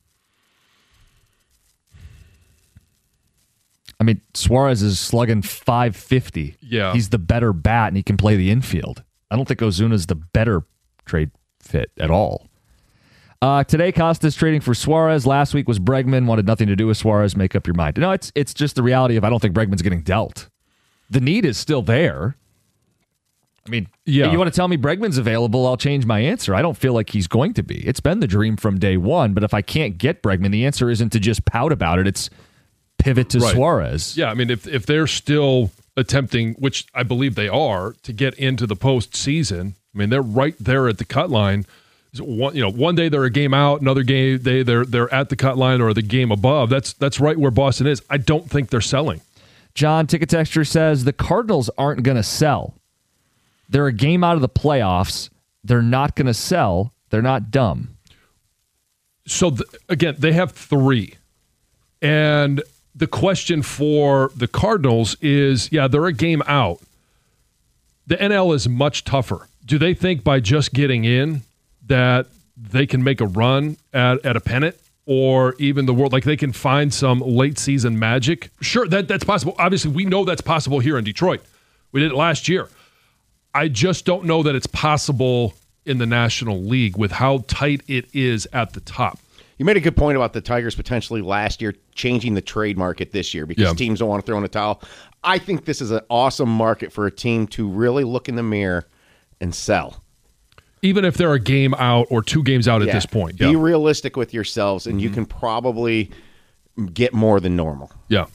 I mean, Suarez is slugging .550. Yeah. He's the better bat, and he can play the infield. I don't think Ozuna's the better trade fit at all. Today, Costa's trading for Suarez. Last week was Bregman. Wanted nothing to do with Suarez. Make up your mind. No, it's just the reality of I don't think Bregman's getting dealt. The need is still there. I mean, you want to tell me Bregman's available, I'll change my answer. I don't feel like he's going to be. It's been the dream from day one, but if I can't get Bregman, the answer isn't to just pout about it. It's pivot to Suarez. Yeah, I mean, if they're still attempting, which I believe they are, to get into the postseason, I mean, they're right there at the cut line. One day they're a game out, another game they're at the cut line or the game above. That's right where Boston is. I don't think they're selling. John, Ticket Texture says the Cardinals aren't going to sell. They're a game out of the playoffs. They're not going to sell. They're not dumb. So, again, they have 3. And the question for the Cardinals is, they're a game out. The NL is much tougher. Do they think by just getting in that they can make a run at a pennant or even the world, like they can find some late season magic? Sure, that's possible. Obviously, we know that's possible here in Detroit. We did it last year. I just don't know that it's possible in the National League with how tight it is at the top. You made a good point about the Tigers potentially last year changing the trade market this year because teams don't want to throw in a towel. I think this is an awesome market for a team to really look in the mirror and sell. Even if they're a game out or 2 games out at this point. Be realistic with yourselves, and you can probably get more than normal. Yeah.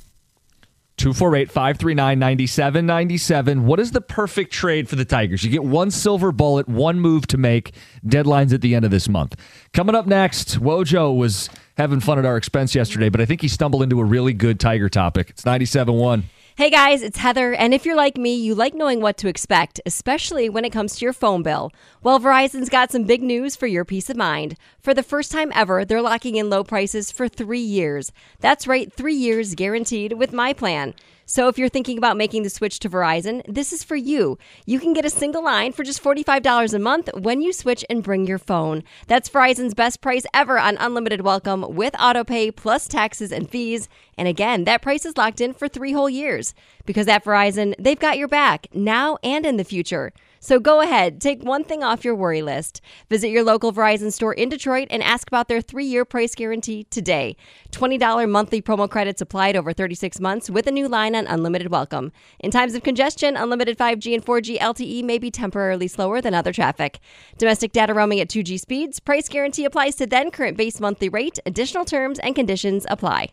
248-539-9797. What is the perfect trade for the Tigers? You get one silver bullet, one move to make. Deadline's at the end of this month. Coming up next, Wojo was having fun at our expense yesterday, but I think he stumbled into a really good Tiger topic. It's 97.1. Hey guys, it's Heather, and if you're like me, you like knowing what to expect, especially when it comes to your phone bill. Well, Verizon's got some big news for your peace of mind. For the first time ever, they're locking in low prices for 3 years. That's right, 3 years guaranteed with my plan. So if you're thinking about making the switch to Verizon, this is for you. You can get a single line for just $45 a month when you switch and bring your phone. That's Verizon's best price ever on unlimited welcome with autopay plus taxes and fees. And again, that price is locked in for 3 whole years. Because at Verizon, they've got your back now and in the future. So go ahead, take one thing off your worry list. Visit your local Verizon store in Detroit and ask about their 3-year price guarantee today. $20 monthly promo credits applied over 36 months with a new line on unlimited welcome. In times of congestion, unlimited 5G and 4G LTE may be temporarily slower than other traffic. Domestic data roaming at 2G speeds. Price guarantee applies to then current base monthly rate. Additional terms and conditions apply.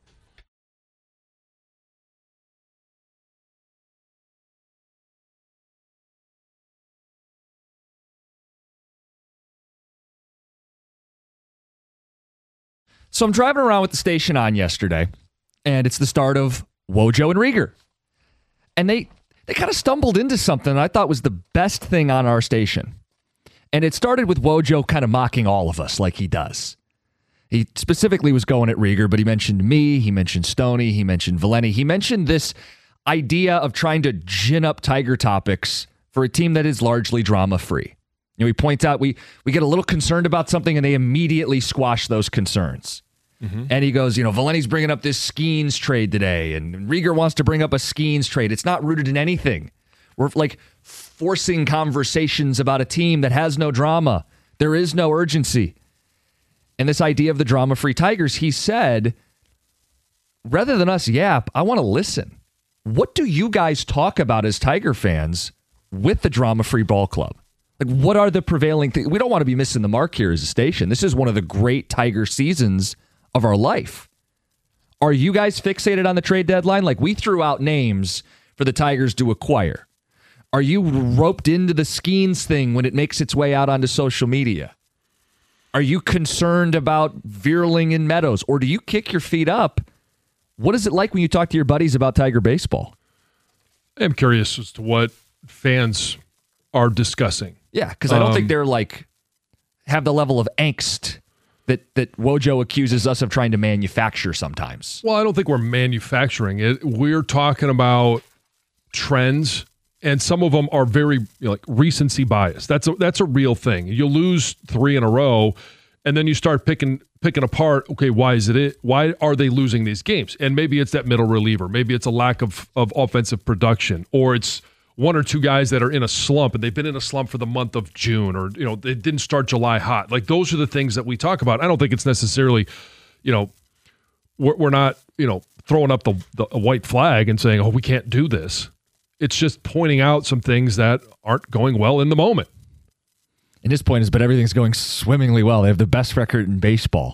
So I'm driving around with the station on yesterday, and it's the start of Wojo and Rieger. And they kind of stumbled into something I thought was the best thing on our station. And it started with Wojo kind of mocking all of us like he does. He specifically was going at Rieger, but he mentioned me, he mentioned Stoney, he mentioned Valenti. He mentioned this idea of trying to gin up Tiger topics for a team that is largely drama-free. You know, he points out we get a little concerned about something and they immediately squash those concerns. Mm-hmm. And he goes, Valenti's bringing up this Skeens trade today, and Rieger wants to bring up a Skeens trade. It's not rooted in anything. We're like forcing conversations about a team that has no drama. There is no urgency. And this idea of the drama-free Tigers, he said, rather than us yap, I want to listen. What do you guys talk about as Tiger fans with the drama-free ball club? Like, what are the prevailing things? We don't want to be missing the mark here as a station. This is one of the great Tiger seasons of our life. Are you guys fixated on the trade deadline? Like, we threw out names for for the Tigers to acquire? Are you roped into the Skeens thing when it makes its way out onto social media? Are you concerned about Vierling and Meadows? Or do you kick your feet up? What is it like when you talk to your buddies about Tiger baseball? I'm curious as to what fans are discussing. Yeah, because I don't think they're have the level of angst that Wojo accuses us of trying to manufacture sometimes. Well, I don't think we're manufacturing it. We're talking about trends, and some of them are very recency bias. That's a real thing. You lose 3 in a row, and then you start picking apart. Okay, why is it? Why are they losing these games? And maybe it's that middle reliever. Maybe it's a lack of offensive production, or it's 1 or 2 guys that are in a slump, and they've been in a slump for the month of June, or they didn't start July hot. Like, those are the things that we talk about. I don't think it's necessarily, we're not throwing up the white flag and saying, oh, we can't do this. It's just pointing out some things that aren't going well in the moment. And his point is, but everything's going swimmingly well. They have the best record in baseball.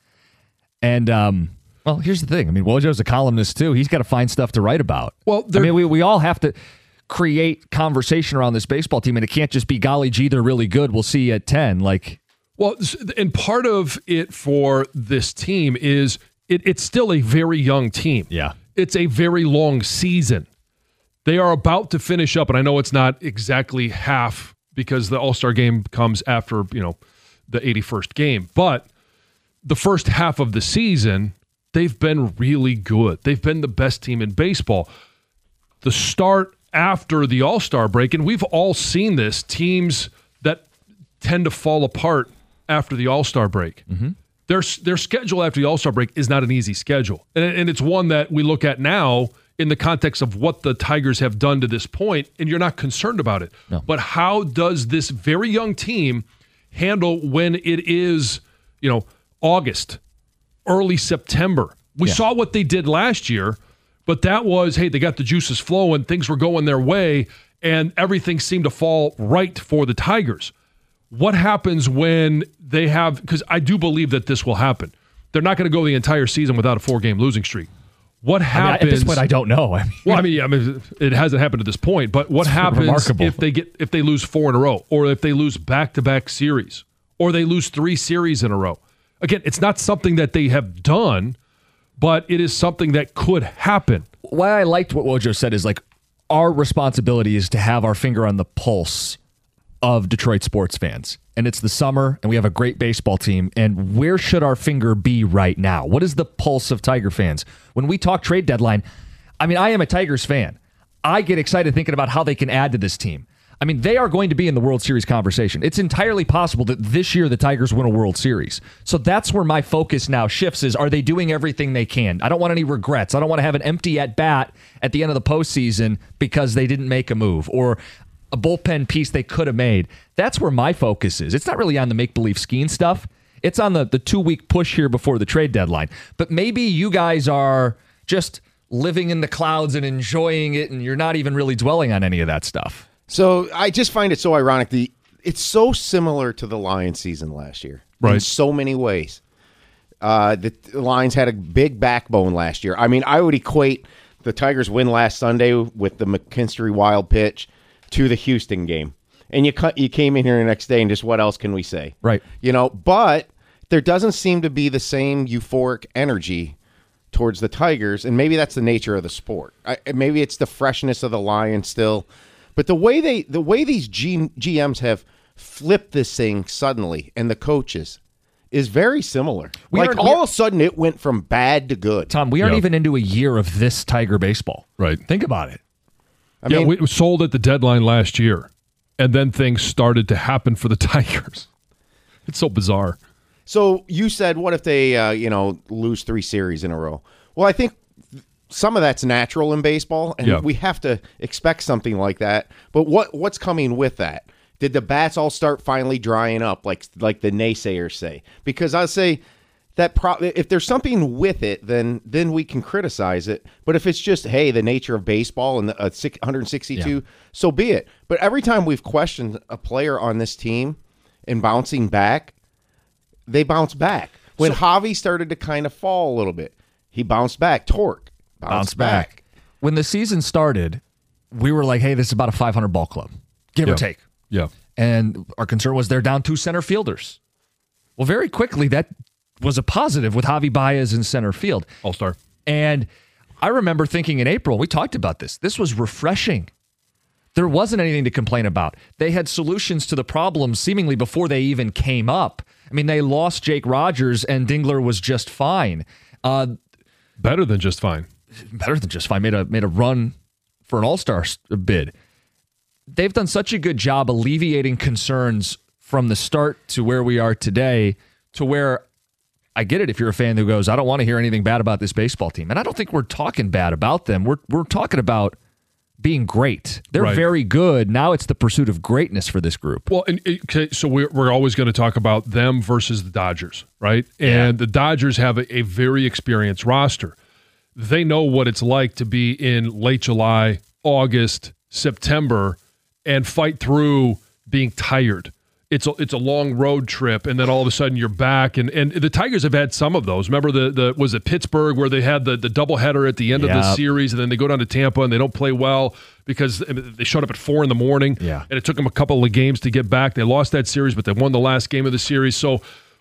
And, well, here's the thing. I mean, Wojo's a columnist, too. He's got to find stuff to write about. Well, we all have to create conversation around this baseball team, and it can't just be, golly gee, they're really good, we'll see you at 10. Well, and part of it for this team is it's still a very young team. Yeah. It's a very long season. They are about to finish up, and I know it's not exactly half because the All-Star game comes after, the 81st game. But the first half of the season, they've been really good. They've been the best team in baseball. The start after the All-Star break, and we've all seen this, teams that tend to fall apart after the All-Star break. Mm-hmm. Their schedule after the All-Star break is not an easy schedule. And it's one that we look at now in the context of what the Tigers have done to this point, and you're not concerned about it. No. But how does this very young team handle when it is, August, early September? We saw what they did last year, but that was, hey, they got the juices flowing, things were going their way, and everything seemed to fall right for the Tigers. What happens when they have, because I do believe that this will happen. They're not going to go the entire season without a 4-game losing streak. What happens? At this point, I don't know. It hasn't happened at this point. But what happens if they lose 4 in a row, or if they lose back-to-back series, or they lose 3 series in a row? Again, it's not something that they have done, but it is something that could happen. Why I liked what Wojo said is our responsibility is to have our finger on the pulse of Detroit sports fans. And it's the summer, and we have a great baseball team. And where should our finger be right now? What is the pulse of Tiger fans? When we talk trade deadline, I am a Tigers fan. I get excited thinking about how they can add to this team. They are going to be in the World Series conversation. It's entirely possible that this year the Tigers win a World Series. So that's where my focus now shifts is, are they doing everything they can? I don't want any regrets. I don't want to have an empty at-bat at the end of the postseason because they didn't make a move, or a bullpen piece they could have made. That's where my focus is. It's not really on the make-believe skiing stuff. It's on the 2-week push here before the trade deadline. But maybe you guys are just living in the clouds and enjoying it, and you're not even really dwelling on any of that stuff. So I just find it so ironic. It's so similar to the Lions season last year, right, in so many ways. The Lions had a big backbone last year. I would equate the Tigers' win last Sunday with the McKinstry Wild pitch to the Houston game. And you came in here the next day, and just what else can we say? Right. But there doesn't seem to be the same euphoric energy towards the Tigers, and maybe that's the nature of the sport. Maybe it's the freshness of the Lions still. But the way these GMs have flipped this thing suddenly, and the coaches, is very similar. All of a sudden, it went from bad to good. Tom, we aren't even into a year of this Tiger baseball. Right. Think about it. We sold at the deadline last year, and then things started to happen for the Tigers. It's so bizarre. So you said, what if they lose 3 series in a row? Well, I think some of that's natural in baseball, and we have to expect something like that. But what's coming with that? Did the bats all start finally drying up, like the naysayers say? Because I say that if there's something with it, then we can criticize it. But if it's just, hey, the nature of baseball and 162, so be it. But every time we've questioned a player on this team and bouncing back, they bounce back. When Javi started to kind of fall a little bit, he bounced back. Torque bounced back. When the season started, we were like, hey, this is about a 500 ball club, give or take. Yeah. And our concern was they're down 2 center fielders. Well, very quickly, that was a positive with Javi Baez in center field. All-star. And I remember thinking in April, we talked about this. This was refreshing. There wasn't anything to complain about. They had solutions to the problems seemingly before they even came up. I mean, they lost Jake Rogers, and Dingler was just fine. Better than just fine. Better than just fine. Made a run for an all-star bid. They've done such a good job alleviating concerns from the start to where we are today, to where I get it if you're a fan who goes, I don't want to hear anything bad about this baseball team. And I don't think we're talking bad about them. We're talking about being great. They're very good. Now it's the pursuit of greatness for this group. Well, okay, so we're always going to talk about them versus the Dodgers, right? And the Dodgers have a very experienced roster. They know what it's like to be in late July, August, September, and fight through being tired. It's a long road trip, and then all of a sudden you're back. And the Tigers have had some of those. Remember was it Pittsburgh where they had the doubleheader at the end of the series, and then they go down to Tampa and they don't play well because they showed up at 4 a.m. Yeah. And it took them a couple of games to get back. They lost that series, but they won the last game of the series. So,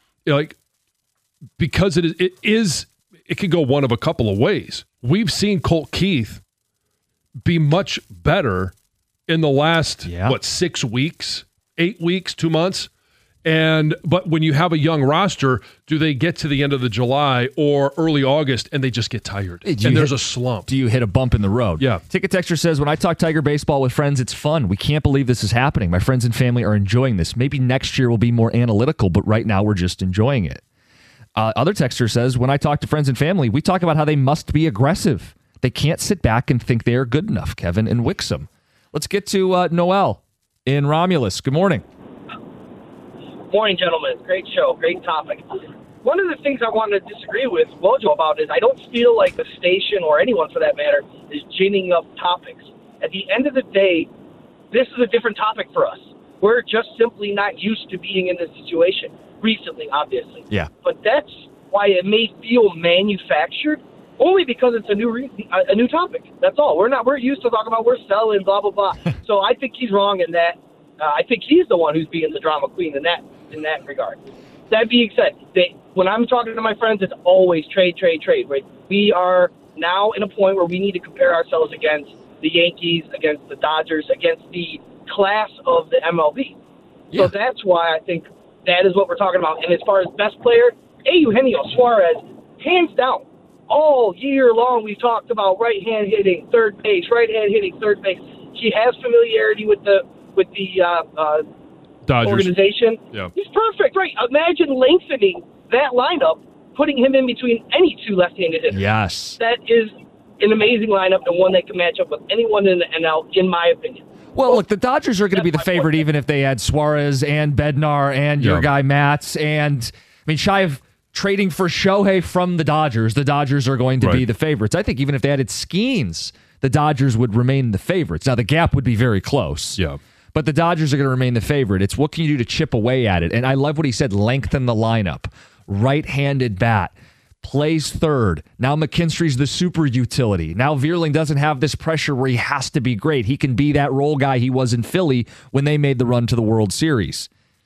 because it could go one of a couple of ways. We've seen Colt Keith be much better in the last 6 weeks. 8 weeks, 2 months. But when you have a young roster, do they get to the end of the July or early August and they just get tired? And there's a slump. Do you hit a bump in the road? Yeah. Ticket Texture says, when I talk Tiger baseball with friends, it's fun. We can't believe this is happening. My friends and family are enjoying this. Maybe next year we'll be more analytical, but right now we're just enjoying it. Other Texture says, when I talk to friends and family, we talk about how they must be aggressive. They can't sit back and think they are good enough, Kevin and Wixom. Let's get to Noel in Romulus. Good morning. Morning, gentlemen. Great show. Great topic. One of the things I wanted to disagree with Wojo about is I don't feel like the station, or anyone for that matter, is ginning up topics. At the end of the day, this is a different topic for us. We're just simply not used to being in this situation. Recently, obviously. Yeah. But that's why it may feel manufactured, only because it's a new topic. That's all. We're used to talking about we're selling, blah, blah, blah. So I think he's wrong in that. I think he's the one who's being the drama queen in that regard. That being said, when I'm talking to my friends, it's always trade, right? We are now in a point where we need to compare ourselves against the Yankees, against the Dodgers, against the class of the MLB. Yeah. So that's why I think that is what we're talking about. And as far as best player, Eugenio Suarez, hands down. All year long, we've talked about right-hand hitting, third base. He has familiarity with the Dodgers organization. Yeah. He's perfect, right? Imagine lengthening that lineup, putting him in between any two left-handed hitters. Yes. That is an amazing lineup and one that can match up with anyone in the NL, in my opinion. Well, look, the Dodgers are going to be the favorite even if they had Suarez and Bednar and your guy Matz. And, shy of trading for Shohei from the Dodgers are going to be the favorites. I think even if they added Skeens, the Dodgers would remain the favorites. Now, the gap would be very close. Yeah. But the Dodgers are going to remain the favorite. It's what can you do to chip away at it? And I love what he said, lengthen the lineup. Right-handed bat. Plays third. Now McKinstry's the super utility. Now Vierling doesn't have this pressure where he has to be great. He can be that role guy he was in Philly when they made the run to the World Series.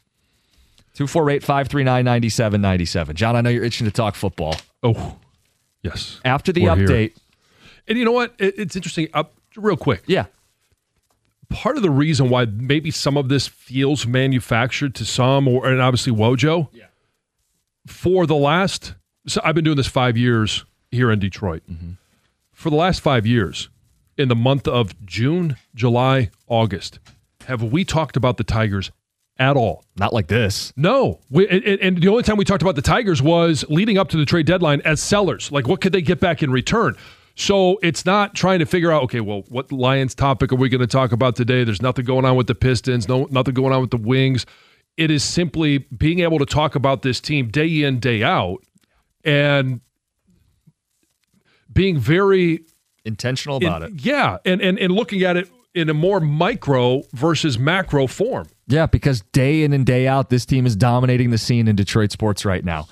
248-539-9797. John, I know you're itching to talk football. Oh, yes. After the update. Here. And you know what? It's interesting. Real quick. Yeah. Part of the reason why maybe some of this feels manufactured to some, and obviously Wojo, for the last... So I've been doing this 5 years here in Detroit. Mm-hmm. For the last 5 years, in the month of June, July, August, have we talked about the Tigers at all? Not like this. No. And the only time we talked about the Tigers was leading up to the trade deadline as sellers. Like, what could they get back in return? So it's not trying to figure out, okay, well, what Lions topic are we going to talk about today? There's nothing going on with the Pistons, nothing going on with the Wings. It is simply being able to talk about this team day in, day out, and being very intentional about it. Yeah, and looking at it in a more micro versus macro form. Yeah, because day in and day out, this team is dominating the scene in Detroit sports right now.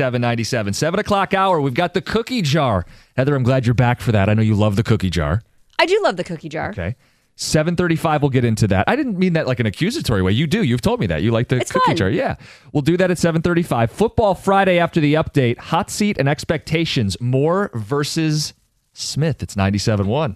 248-539-9797. 7 o'clock hour, we've got the cookie jar. Heather, I'm glad you're back for that. I know you love the cookie jar. I do love the cookie jar. Okay. 7:35, we'll get into that. I didn't mean that like an accusatory way. You do. You've told me that. You like the cookie jar. Yeah. We'll do that at 7:35. Football Friday after the update. Hot seat and expectations. Moore versus Smith. It's 97.1.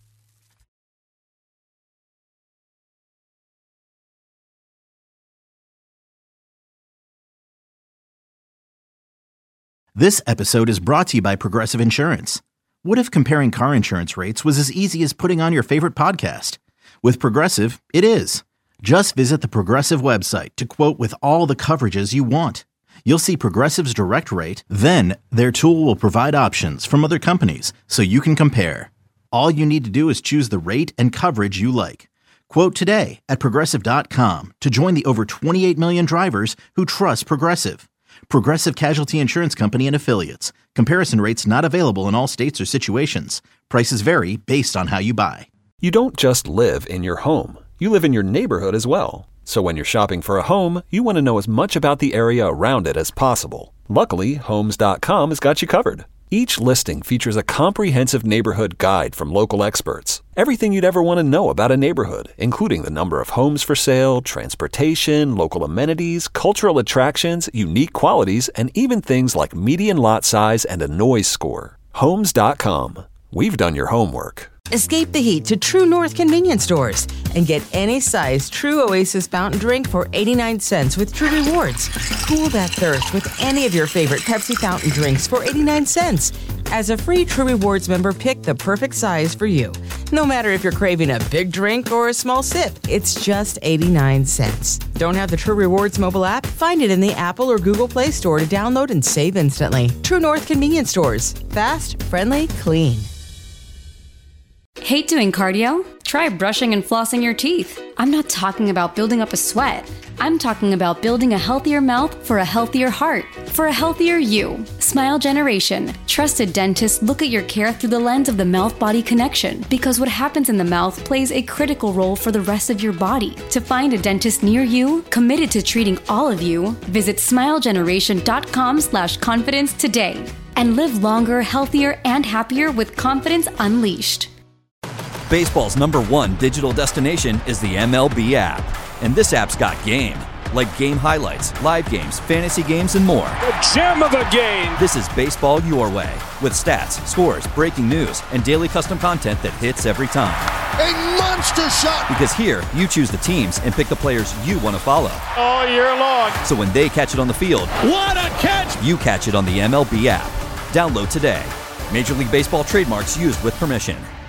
This episode is brought to you by Progressive Insurance. What if comparing car insurance rates was as easy as putting on your favorite podcast? With Progressive, it is. Just visit the Progressive website to quote with all the coverages you want. You'll see Progressive's direct rate, then their tool will provide options from other companies so you can compare. All you need to do is choose the rate and coverage you like. Quote today at Progressive.com to join the over 28 million drivers who trust Progressive. Progressive Casualty Insurance Company and Affiliates. Comparison rates not available in all states or situations. Prices vary based on how you buy. You don't just live in your home. You live in your neighborhood as well. So when you're shopping for a home, you want to know as much about the area around it as possible. Luckily, Homes.com has got you covered. Each listing features a comprehensive neighborhood guide from local experts. Everything you'd ever want to know about a neighborhood, including the number of homes for sale, transportation, local amenities, cultural attractions, unique qualities, and even things like median lot size and a noise score. Homes.com. We've done your homework. Escape the heat to True North convenience stores and get any size True Oasis fountain drink for 89 cents with True Rewards. Cool that thirst with any of your favorite Pepsi fountain drinks for 89 cents. As a free True Rewards member, pick the perfect size for you. No matter if you're craving a big drink or a small sip, it's just 89 cents. Don't have the True Rewards mobile app? Find it in the Apple or Google Play Store to download and save instantly. True North convenience stores. Fast, friendly, clean. Hate doing cardio? Try brushing and flossing your teeth. I'm not talking about building up a sweat. I'm talking about building a healthier mouth for a healthier heart, for a healthier you. Smile Generation. Trusted dentists look at your care through the lens of the mouth-body connection, because what happens in the mouth plays a critical role for the rest of your body. To find a dentist near you, committed to treating all of you, visit smilegeneration.com/confidence today and live longer, healthier, and happier with confidence unleashed. Baseball's #1 digital destination is the MLB app. And this app's got game. Like game highlights, live games, fantasy games, and more. The gem of the game! This is baseball your way. With stats, scores, breaking news, and daily custom content that hits every time. A monster shot! Because here, you choose the teams and pick the players you want to follow. All year long. So when they catch it on the field, what a catch! You catch it on the MLB app. Download today. Major League Baseball trademarks used with permission.